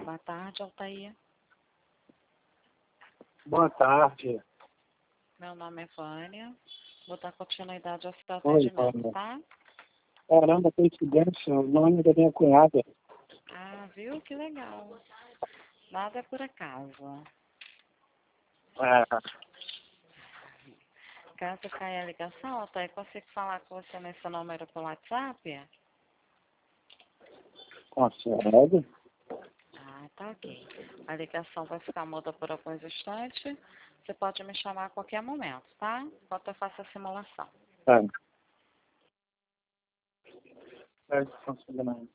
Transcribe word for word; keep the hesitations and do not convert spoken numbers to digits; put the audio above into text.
Boa tarde, Altair. Boa tarde. Meu nome é Vânia. Vou dar continuidade ao seu Oi, atendimento, Vânia. tá? Caramba, coincidência, o nome da minha cunhada. Ah, viu? Que legal. Nada é por acaso. É, Caso caia a ligação, Altair, consigo falar com você nesse número pelo WhatsApp? consegue? Ah, tá ok. A ligação vai ficar muda por alguns instantes. Você pode me chamar a qualquer momento, tá? Enquanto eu faço a simulação. Tá. É, consigo não.